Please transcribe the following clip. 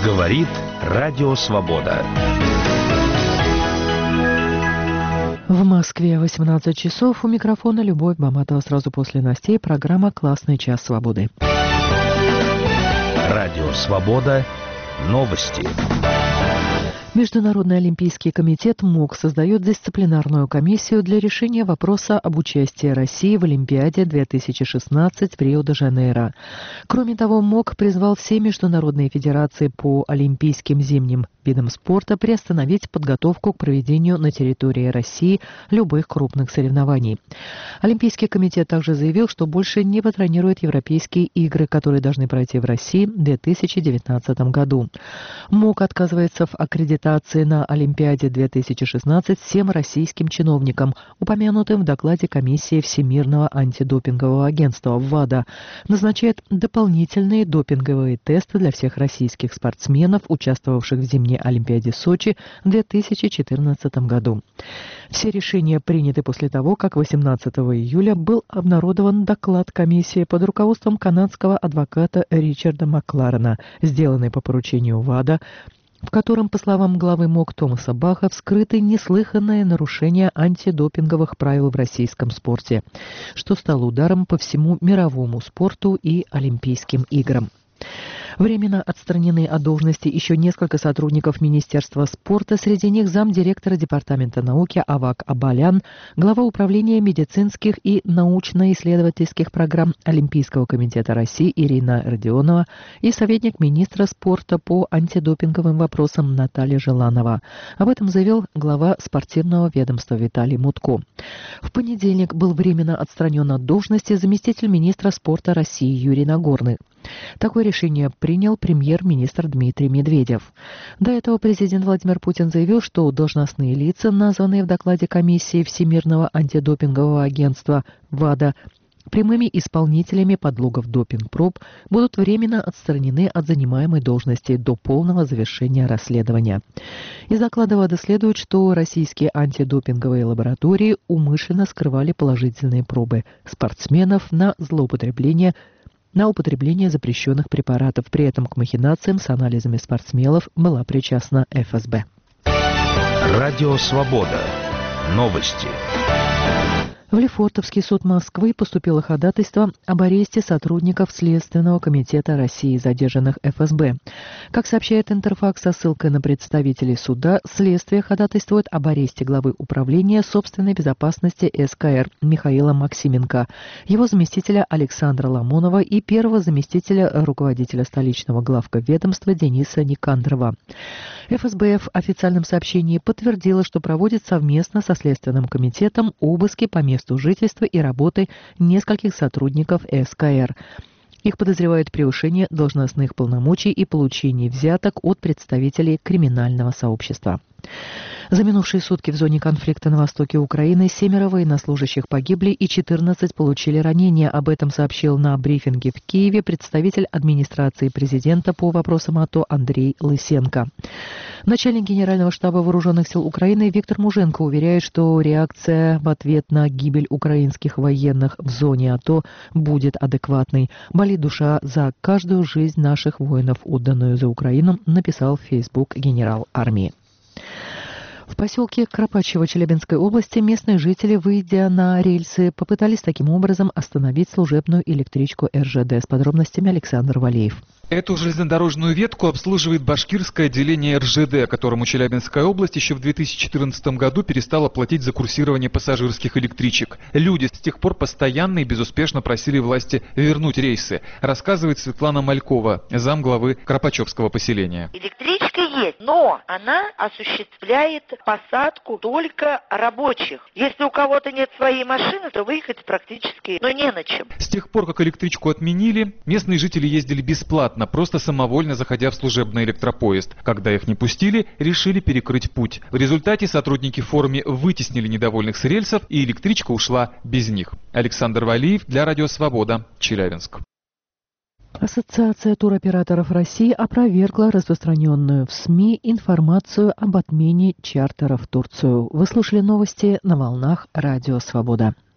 Говорит Радио Свобода. В Москве 18 часов. У микрофона Любовь Баматова. Сразу после новостей программа «Классный час свободы». Радио Свобода. Новости. Международный олимпийский комитет МОК создает дисциплинарную комиссию для решения вопроса об участии России в Олимпиаде 2016 в Рио-де-Жанейро. Кроме того, МОК призвал все международные федерации по олимпийским зимним видам спорта приостановить подготовку к проведению на территории России любых крупных соревнований. Олимпийский комитет также заявил, что больше не патронирует европейские игры, которые должны пройти в России в 2019 году. МОК отказывается в аккредитации на Олимпиаде 2016 всем российским чиновникам, упомянутым в докладе Комиссии Всемирного антидопингового агентства ВАДА, назначает дополнительные допинговые тесты для всех российских спортсменов, участвовавших в зимней Олимпиаде Сочи в 2014 году. Все решения приняты после того, как 18 июля был обнародован доклад комиссии под руководством канадского адвоката Ричарда Макларена, сделанный по поручению ВАДА, в котором, по словам главы МОК Томаса Баха, вскрыты неслыханные нарушения антидопинговых правил в российском спорте, что стало ударом по всему мировому спорту и Олимпийским играм. Временно отстранены от должности еще несколько сотрудников Министерства спорта, среди них замдиректора Департамента науки Авак Абалян, глава управления медицинских и научно-исследовательских программ Олимпийского комитета России Ирина Родионова и советник министра спорта по антидопинговым вопросам Наталья Желанова. Об этом заявил глава спортивного ведомства Виталий Мутко. В понедельник был временно отстранен от должности заместитель министра спорта России Юрий Нагорный. Такое решение принял премьер-министр Дмитрий Медведев. До этого президент Владимир Путин заявил, что должностные лица, названные в докладе комиссии Всемирного антидопингового агентства ВАДА прямыми исполнителями подлогов допинг-проб, будут временно отстранены от занимаемой должности до полного завершения расследования. Из доклада ВАДА следует, что российские антидопинговые лаборатории умышленно скрывали положительные пробы спортсменов на употребление запрещенных препаратов. При этом к махинациям с анализами спортсменов была причастна ФСБ. Радио Свобода. Новости. В Лефортовский суд Москвы поступило ходатайство об аресте сотрудников Следственного комитета России, задержанных ФСБ. Как сообщает Интерфакс со ссылкой на представителей суда, следствие ходатайствует об аресте главы управления собственной безопасности СКР Михаила Максименко, его заместителя Александра Ламонова и первого заместителя руководителя столичного главкомведомства Дениса Никандрова. ФСБ в официальном сообщении подтвердила, что проводит совместно со Следственным комитетом обыски по месту жительства и работы нескольких сотрудников СКР. Их подозревают в превышении должностных полномочий и получении взяток от представителей криминального сообщества. За минувшие сутки в зоне конфликта на востоке Украины 7 военнослужащих погибли и 14 получили ранения. Об этом сообщил на брифинге в Киеве представитель администрации президента по вопросам АТО Андрей Лысенко. Начальник Генерального штаба Вооруженных сил Украины Виктор Муженко уверяет, что реакция в ответ на гибель украинских военных в зоне АТО будет адекватной. «Болит душа за каждую жизнь наших воинов, отданную за Украину», написал в Facebook генерал армии. В поселке Кропачево Челябинской области местные жители, выйдя на рельсы, попытались таким образом остановить служебную электричку РЖД. С подробностями Александр Валеев. Эту железнодорожную ветку обслуживает башкирское отделение РЖД, которому Челябинская область еще в 2014 году перестала платить за курсирование пассажирских электричек. Люди с тех пор постоянно и безуспешно просили власти вернуть рейсы, рассказывает Светлана Малькова, замглавы Кропачевского поселения. Электричка есть, но она осуществляет посадку только рабочих. Если у кого-то нет своей машины, то выехать практически не на чем. С тех пор, как электричку отменили, местные жители ездили бесплатно, просто самовольно заходя в служебный электропоезд. Когда их не пустили, решили перекрыть путь. В результате сотрудники в форме вытеснили недовольных с рельсов, и электричка ушла без них. Александр Валиев для Радио Свобода, Челябинск. Ассоциация туроператоров России опровергла распространенную в СМИ информацию об отмене чартеров в Турцию. Вы слушали новости на волнах Радио Свобода.